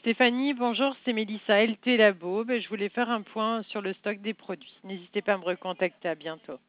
Stéphanie, bonjour, c'est Mélissa LT Labo. Je voulais faire un point sur le stock des produits. N'hésitez pas à me recontacter, à bientôt.